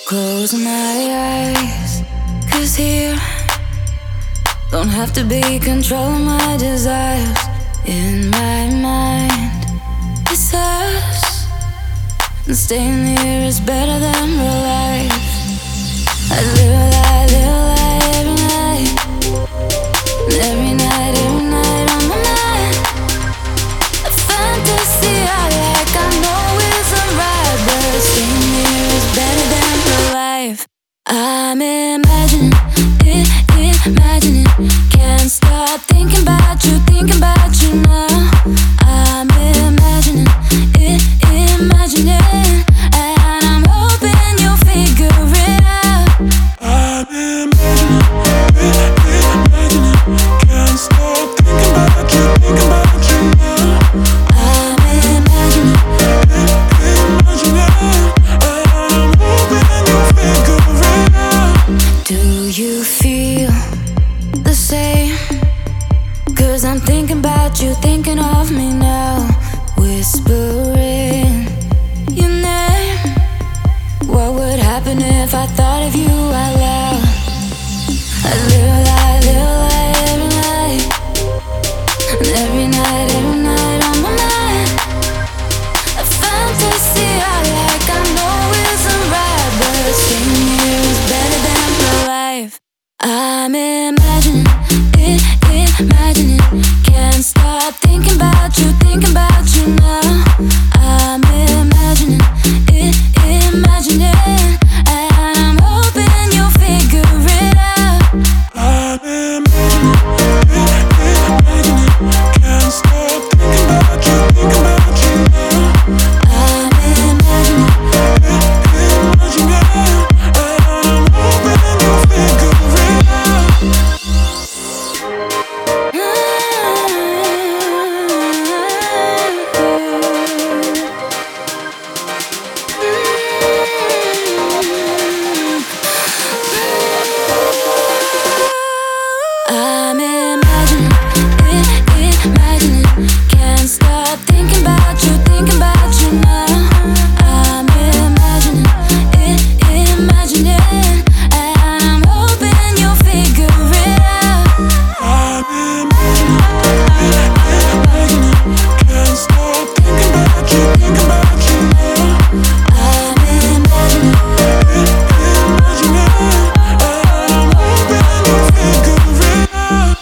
Close my eyes, 'cause here don't have to be control my desires. In my mind, it's us, and staying here is better than real life. I live a lie every night, and every night on my mind. A fantasy I like, I know isn't right, but staying here is better than real life. I'm imagining it, imagining. Can't stop thinking about you now. I'm imagining it, imagining. And I'm hoping you'll figure it out. I'm imagining it, imagining. Can't stop thinking about you now. I'm imagining it, imagining. And I'm hoping you'll figure it out. Do you feel the same? 'Cause I'm thinking about you, thinking of me now. Whispering your name. What would happen if I thought of you out loud? I live a lie every night, and every night on my mind. A fantasy I like, I know isn't right, but staying here is better than real life. I'm imagining it, imagining. Can't stop thinking about you now. I'm imagining it, imagining. And I'm hoping you'll figure it out. I'm imagining it, imagining. Can't stop thinking about you now. I'm imagining it, imagining. And I'm hoping you'll figure it out. I'm imagining it, imagining. Can't stop thinking about you now. I'm imagining it, imagining. And I'm hoping you'll figure it out. I'm imagining it, imagining. Can't stop thinking about you now. I'm imagining it, imagining. And I'm hoping you'll figure it out.